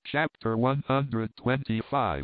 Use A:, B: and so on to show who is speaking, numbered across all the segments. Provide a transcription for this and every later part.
A: Chapter 125.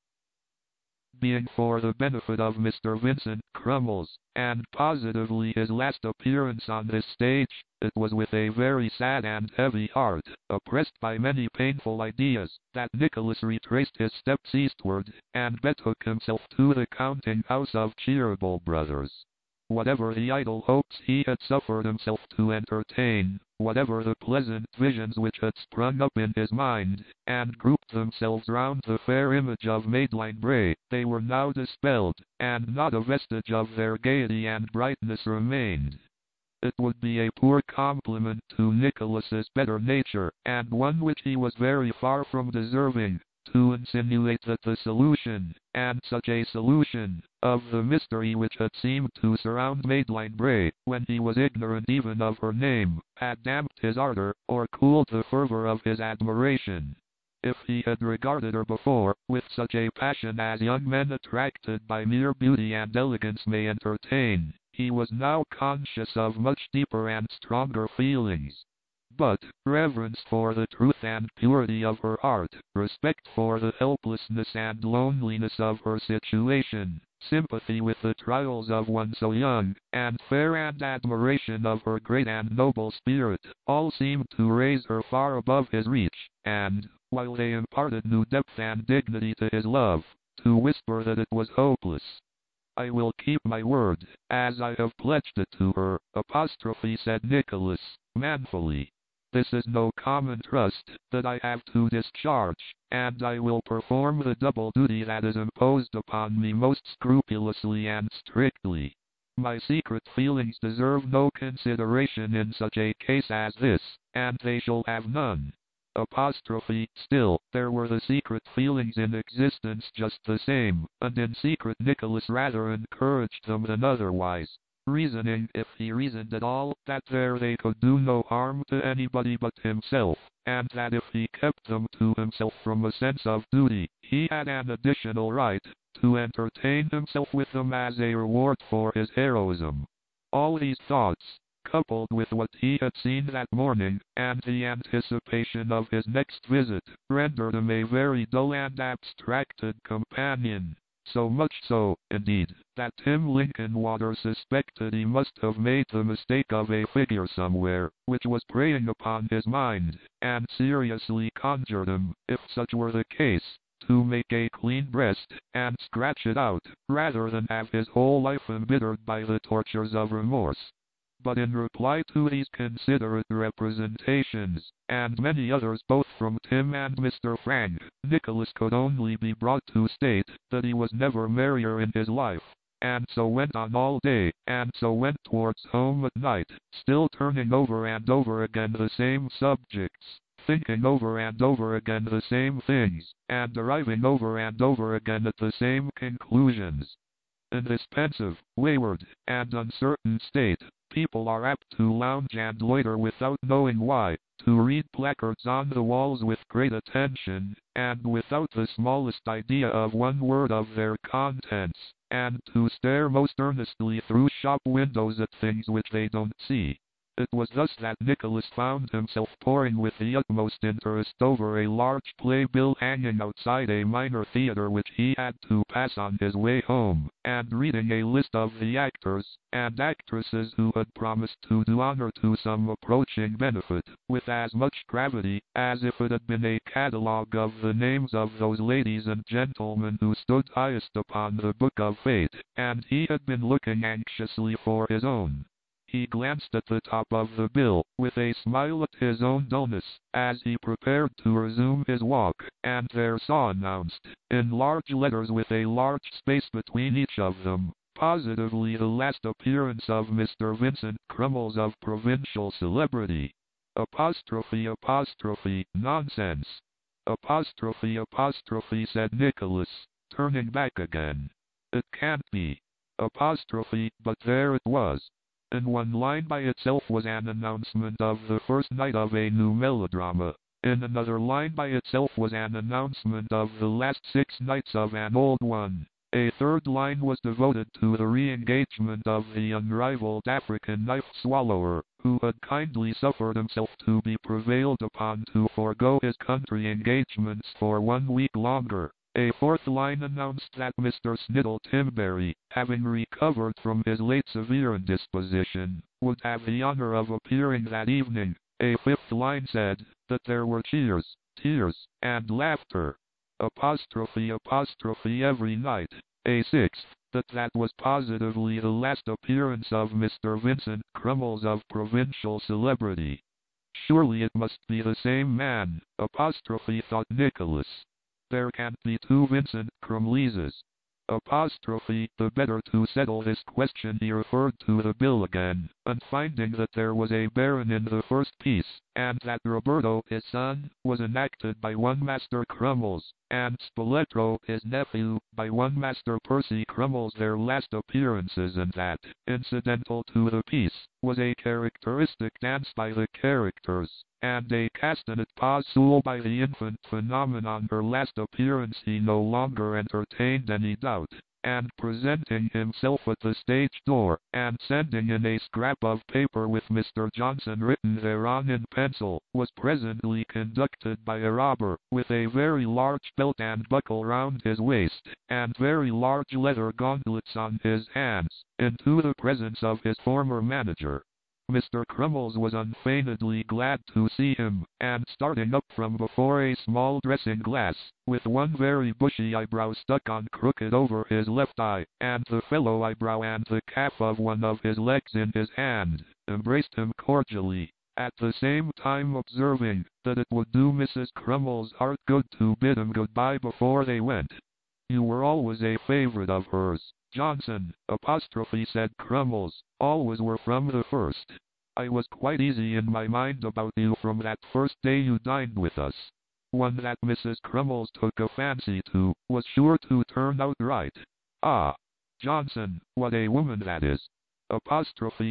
A: Being for the benefit of Mr. Vincent Crummles, and positively his last appearance on this stage, it was with a very sad and heavy heart, oppressed by many painful ideas, that Nicholas retraced his steps eastward, and betook himself to the counting-house of Cheeryble Brothers. Whatever the idle hopes he had suffered himself to entertain, whatever the pleasant visions which had sprung up in his mind, and grouped themselves round the fair image of Madeline Bray, they were now dispelled, and not a vestige of their gaiety and brightness remained. It would be a poor compliment to Nicholas's better nature, and one which he was very far from deserving, to insinuate that the solution, and such a solution, of the mystery which had seemed to surround Madeline Bray, when he was ignorant even of her name, had damped his ardor, or cooled the fervor of his admiration. If he had regarded her before, with such a passion as young men attracted by mere beauty and elegance may entertain, he was now conscious of much deeper and stronger feelings. But reverence for the truth and purity of her heart, respect for the helplessness and loneliness of her situation, sympathy with the trials of one so young and fair, and admiration of her great and noble spirit, all seemed to raise her far above his reach, and, while they imparted new depth and dignity to his love, to whisper that it was hopeless. "I will keep my word, as I have pledged it to her," said Nicholas, manfully. "This is no common trust that I have to discharge, and I will perform the double duty that is imposed upon me most scrupulously and strictly. My secret feelings deserve no consideration in such a case as this, and they shall have none." Still, there were the secret feelings in existence just the same, and in secret Nicholas rather encouraged them than otherwise, reasoning, if he reasoned at all, that there they could do no harm to anybody but himself, and that if he kept them to himself from a sense of duty, he had an additional right to entertain himself with them as a reward for his heroism. All these thoughts, coupled with what he had seen that morning, and the anticipation of his next visit, rendered him a very dull and abstracted companion. So much so, indeed, that Tim Linkinwater suspected he must have made the mistake of a figure somewhere, which was preying upon his mind, and seriously conjured him, if such were the case, to make a clean breast, and scratch it out, rather than have his whole life embittered by the tortures of remorse. But in reply to these considerate representations, and many others both from Tim and Mr. Frank, Nicholas could only be brought to state that he was never merrier in his life, and so went on all day, and so went towards home at night, still turning over and over again the same subjects, thinking over and over again the same things, and arriving over and over again at the same conclusions. In this pensive, wayward, and uncertain state, people are apt to lounge and loiter without knowing why, to read placards on the walls with great attention, and without the smallest idea of one word of their contents, and to stare most earnestly through shop windows at things which they don't see. It was thus that Nicholas found himself poring with the utmost interest over a large playbill hanging outside a minor theater which he had to pass on his way home, and reading a list of the actors and actresses who had promised to do honor to some approaching benefit, with as much gravity as if it had been a catalogue of the names of those ladies and gentlemen who stood highest upon the book of fate, and he had been looking anxiously for his own. He glanced at the top of the bill, with a smile at his own dullness, as he prepared to resume his walk, and there saw announced, in large letters with a large space between each of them, positively the last appearance of Mr. Vincent Crummles of provincial celebrity. Nonsense. Said Nicholas, turning back again. It can't be. But there it was. In one line by itself was an announcement of the first night of a new melodrama. In another line by itself was an announcement of the last 6 nights of an old one. A third line was devoted to the re-engagement of the unrivaled African knife-swallower, who had kindly suffered himself to be prevailed upon to forego his country engagements for 1 week longer. A fourth line announced that Mr. Sniddle Timberry, having recovered from his late severe indisposition, would have the honor of appearing that evening. A fifth line said that there were cheers, tears, and laughter, apostrophe every night. A sixth, that was positively the last appearance of Mr. Vincent Crummles of provincial celebrity. Surely it must be the same man, apostrophe thought Nicholas. There can't be two Vincent Crummleses. Apostrophe, the better to settle this question he referred to the bill again, and finding that there was a baron in the first piece, and that Roberto, his son, was enacted by one Master Crummles, and Spoletro, his nephew, by one Master Percy Crummles, their last appearances, and that, incidental to the piece, was a characteristic dance by the characters, and a castanet pas seul by the infant phenomenon. Her last appearance he no longer entertained any doubt, and presenting himself at the stage door, and sending in a scrap of paper with Mr. Johnson written thereon in pencil, was presently conducted by a robber, with a very large belt and buckle round his waist, and very large leather gauntlets on his hands, into the presence of his former manager. Mr. Crummles was unfeignedly glad to see him, and starting up from before a small dressing-glass, with one very bushy eyebrow stuck on crooked over his left eye, and the fellow eyebrow and the calf of one of his legs in his hand, embraced him cordially, at the same time observing that it would do Mrs. Crummles' heart good to bid him good-bye before they went. "You were always a favorite of hers, Johnson, apostrophe," said Crummles. "Always were from the first. I was quite easy in my mind about you from that first day you dined with us. One that Mrs. Crummles took a fancy to was sure to turn out right. Ah, Johnson, what a woman that is! Apostrophe,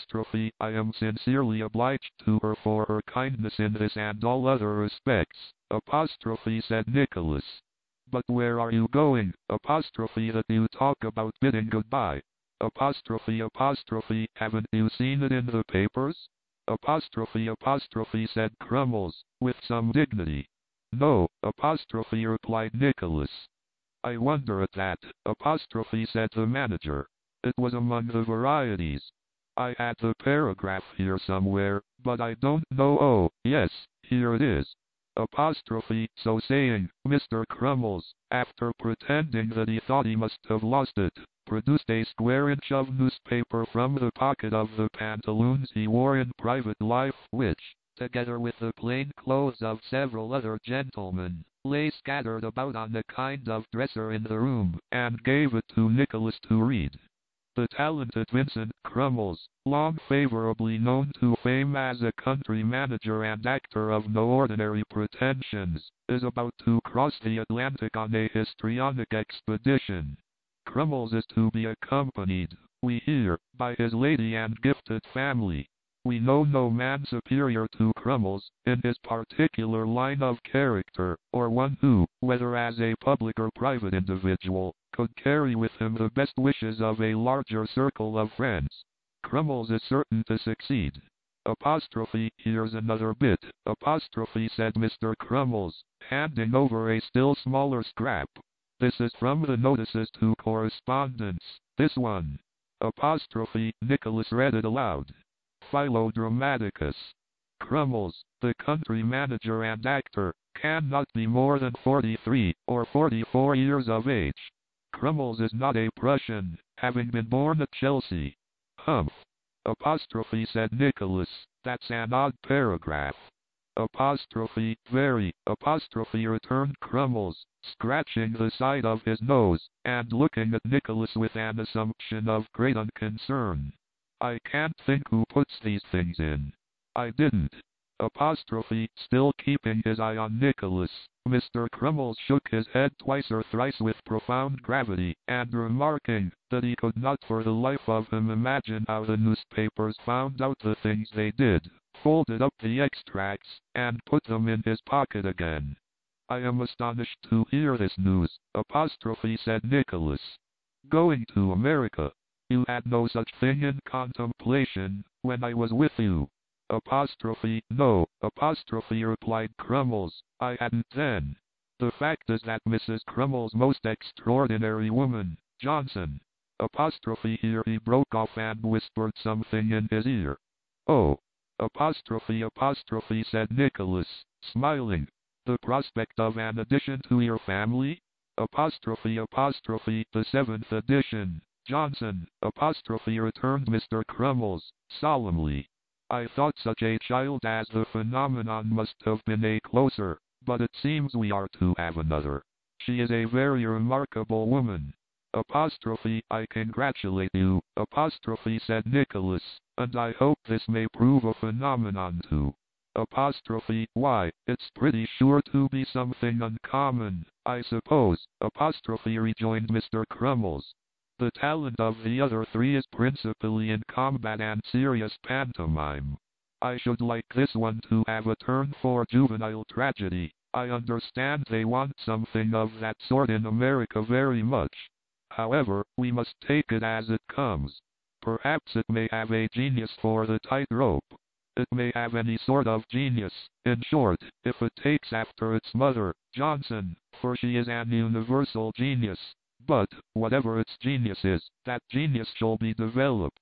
A: I am sincerely obliged to her for her kindness in this and all other respects, apostrophe," said Nicholas. "But where are you going, apostrophe, that you talk about bidding goodbye? Apostrophe, haven't you seen it in the papers? Apostrophe, said Crummles, with some dignity. "No, apostrophe," replied Nicholas. "I wonder at that, apostrophe," said the manager. "It was among the varieties. I had the paragraph here somewhere, but I don't know. Oh, yes, here it is." Apostrophe. So saying, Mr. Crummles, after pretending that he thought he must have lost it, produced a square inch of newspaper from the pocket of the pantaloons he wore in private life, which, together with the plain clothes of several other gentlemen, lay scattered about on a kind of dresser in the room, and gave it to Nicholas to read. The talented Vincent Crummles, long favorably known to fame as a country manager and actor of no ordinary pretensions, is about to cross the Atlantic on a histrionic expedition. Crummles is to be accompanied, we hear, by his lady and gifted family. We know no man superior to Crummles, in his particular line of character, or one who, whether as a public or private individual, could carry with him the best wishes of a larger circle of friends. Crummles is certain to succeed. Apostrophe, here's another bit, apostrophe, said Mr. Crummles, handing over a still smaller scrap. This is from the notices to correspondence, this one. Apostrophe, Nicholas read it aloud. Philo Dramaticus. Crummles, the country manager and actor, cannot be more than 43 or 44 years of age. Crummles is not a Prussian, having been born at Chelsea. Humph. Apostrophe, said Nicholas, that's an odd paragraph. Apostrophe, very, apostrophe, returned Crummles, scratching the side of his nose, and looking at Nicholas with an assumption of great unconcern. I can't think who puts these things in. I didn't. Apostrophe, still keeping his eye on Nicholas, Mr. Crummles shook his head twice or thrice with profound gravity, and remarking that he could not for the life of him imagine how the newspapers found out the things they did, folded up the extracts, and put them in his pocket again. I am astonished to hear this news, said Nicholas. Going to America? You had no such thing in contemplation, when I was with you. No, replied Crummles, I hadn't then. The fact is that Mrs. Crummles' most extraordinary woman, Johnson, here he broke off and whispered something in his ear. Oh, said Nicholas, smiling. The prospect of an addition to your family? The 7th edition, Johnson, returned Mr. Crummles, solemnly. I thought such a child as the phenomenon must have been a closer, but it seems we are to have another. She is a very remarkable woman. I congratulate you, said Nicholas, and I hope this may prove a phenomenon too. Why, it's pretty sure to be something uncommon, I suppose, rejoined Mr. Crummles. The talent of the other three is principally in combat and serious pantomime. I should like this one to have a turn for juvenile tragedy. I understand they want something of that sort in America very much. However, we must take it as it comes. Perhaps it may have a genius for the tightrope. It may have any sort of genius, in short, if it takes after its mother, Johnson, for she is an universal genius. But, whatever its genius is, that genius shall be developed.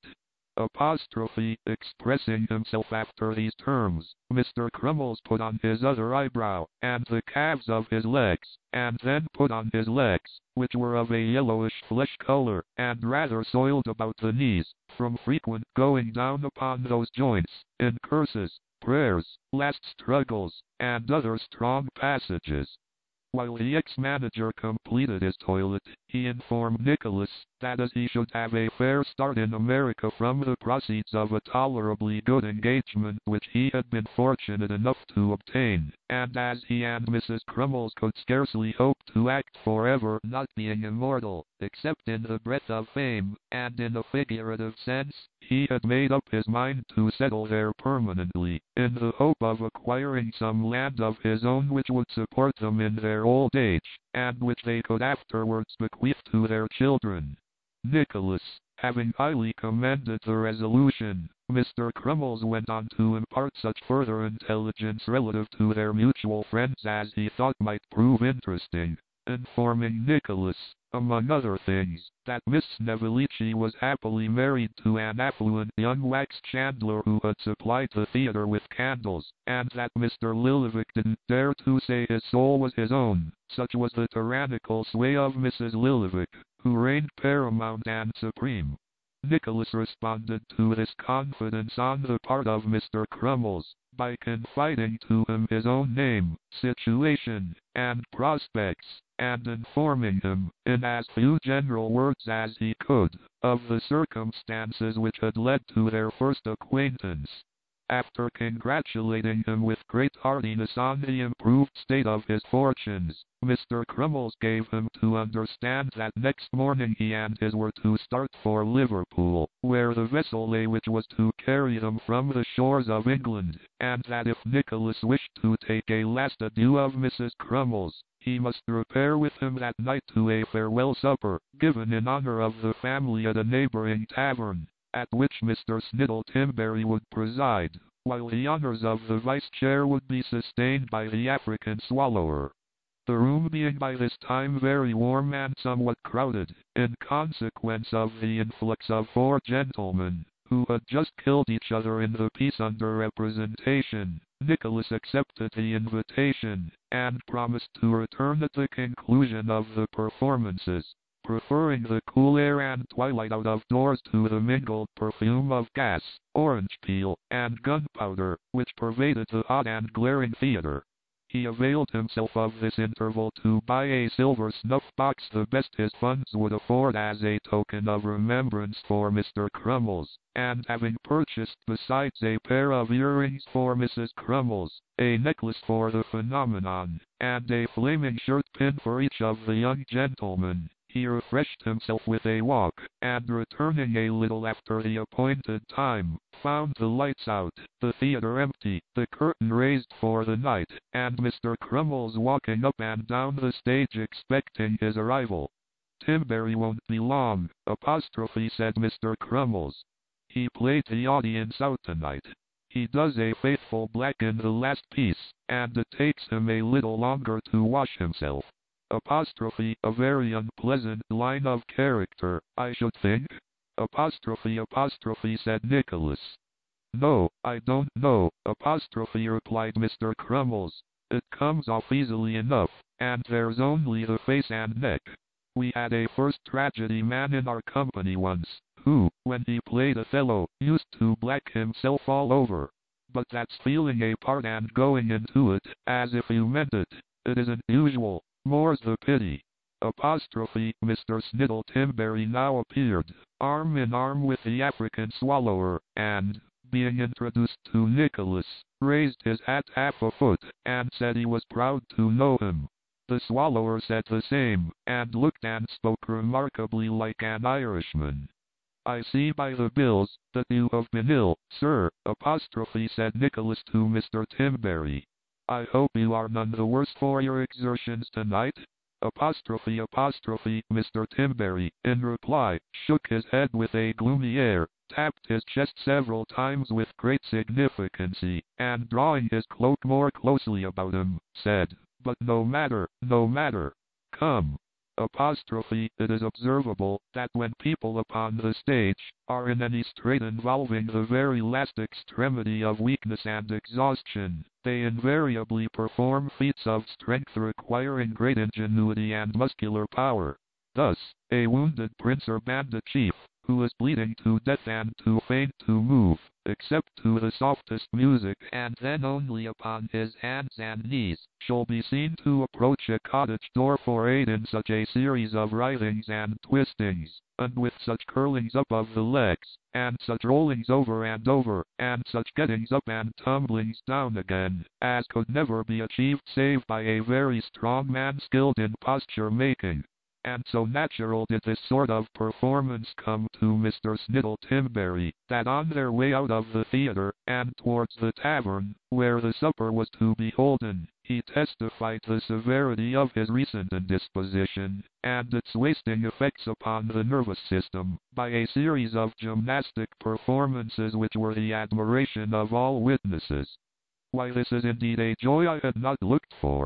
A: Expressing himself after these terms, Mr. Crummles put on his other eyebrow, and the calves of his legs, and then put on his legs, which were of a yellowish flesh color, and rather soiled about the knees, from frequent going down upon those joints, in curses, prayers, last struggles, and other strong passages. While the ex-manager completed his toilet, he informed Nicholas that as he should have a fair start in America from the proceeds of a tolerably good engagement which he had been fortunate enough to obtain, and as he and Mrs. Crummles could scarcely hope to act forever, not being immortal, except in the breath of fame, and in a figurative sense, he had made up his mind to settle there permanently, in the hope of acquiring some land of his own which would support them in their old age, and which they could afterwards bequeath to their children. Nicholas, having highly commended the resolution, Mr. Crummles went on to impart such further intelligence relative to their mutual friends as he thought might prove interesting, informing Nicholas, among other things, that Miss Snevillici was happily married to an affluent young wax chandler who had supplied the theater with candles, and that Mr. Lillivick didn't dare to say his soul was his own, such was the tyrannical sway of Mrs. Lillivick, who reigned paramount and supreme. Nicholas responded to this confidence on the part of Mr. Crummles, by confiding to him his own name, situation, and prospects, and informing him, in as few general words as he could, of the circumstances which had led to their first acquaintance. After congratulating him with great heartiness on the improved state of his fortunes, Mr. Crummles gave him to understand that next morning he and his were to start for Liverpool, where the vessel lay which was to carry them from the shores of England, and that if Nicholas wished to take a last adieu of Mrs. Crummles, he must repair with him that night to a farewell supper, given in honor of the family at a neighboring tavern, at which Mr. Sniddle Timberry would preside, while the honors of the vice-chair would be sustained by the African Swallower. The room being by this time very warm and somewhat crowded, in consequence of the influx of 4 gentlemen, who had just killed each other in the piece under representation, Nicholas accepted the invitation, and promised to return at the conclusion of the performances, preferring the cool air and twilight out of doors to the mingled perfume of gas, orange peel, and gunpowder, which pervaded the hot and glaring theater. He availed himself of this interval to buy a silver snuff-box, the best his funds would afford, as a token of remembrance for Mr. Crummles, and having purchased besides a pair of earrings for Mrs. Crummles, a necklace for the phenomenon, and a flaming shirt pin for each of the young gentlemen, He refreshed himself with a walk, and returning a little after the appointed time, found the lights out, the theater empty, the curtain raised for the night, and Mr. Crummles walking up and down the stage expecting his arrival. "Timberry won't be long," said Mr. Crummles. "He played the audience out tonight. He does a faithful black in the last piece, and it takes him a little longer to wash himself. A very unpleasant line of character, I should think?" Said Nicholas. "No, I don't know, replied Mr. Crummles. "It comes off easily enough, and there's only the face and neck. We had a first tragedy man in our company once, who, when he played Othello, used to black himself all over. But that's feeling a part and going into it, as if you meant it. It isn't usual. More's the pity." Mr. Sniddle Timberry now appeared, arm in arm with the African Swallower, and, being introduced to Nicholas, raised his hat half a foot, and said he was proud to know him. The Swallower said the same, and looked and spoke remarkably like an Irishman. "I see by the bills that you have been ill, sir," said Nicholas to Mr. Timberry. "I hope you are none the worse for your exertions tonight?" Mr. Timberry, in reply, shook his head with a gloomy air, tapped his chest several times with great significancy, and drawing his cloak more closely about him, said, "But no matter, no matter. Come. It is observable that when people upon the stage are in any strait involving the very last extremity of weakness and exhaustion, they invariably perform feats of strength requiring great ingenuity and muscular power. Thus, a wounded prince or bandit chief, who is bleeding to death and too faint to move, except to the softest music, and then only upon his hands and knees, shall be seen to approach a cottage door for aid in such a series of writhings and twistings, and with such curlings up of the legs, and such rollings over and over, and such gettings up and tumblings down again, as could never be achieved save by a very strong man skilled in posture making. And so natural did this sort of performance come to Mr. Sniddle Timberry, that on their way out of the theater, and towards the tavern, where the supper was to be holden, he testified the severity of his recent indisposition, and its wasting effects upon the nervous system, by a series of gymnastic performances which were the admiration of all witnesses. "Why, this is indeed a joy I had not looked for,"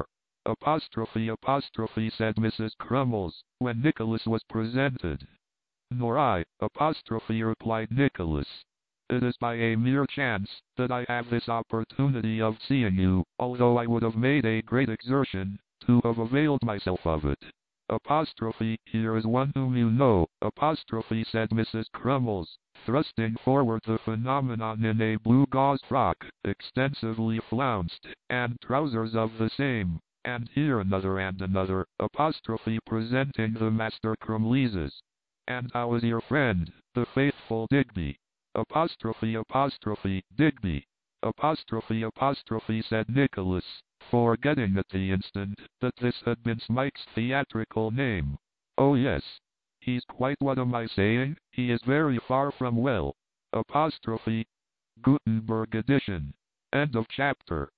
A: said Mrs. Crummles, when Nicholas was presented. "Nor I," replied Nicholas. "It is by a mere chance that I have this opportunity of seeing you, although I would have made a great exertion to have availed myself of it." "Here is one whom you know," said Mrs. Crummles, thrusting forward the phenomenon in a blue gauze frock, extensively flounced, and trousers of the same. "And here another and another," presenting the Master Crumleases. "And how is your friend, the faithful Digby?" "Digby." Said Nicholas, forgetting at the instant that this had been Smike's theatrical name. "Oh yes. He's quite, what am I saying? He is very far from well." Gutenberg edition. End of chapter.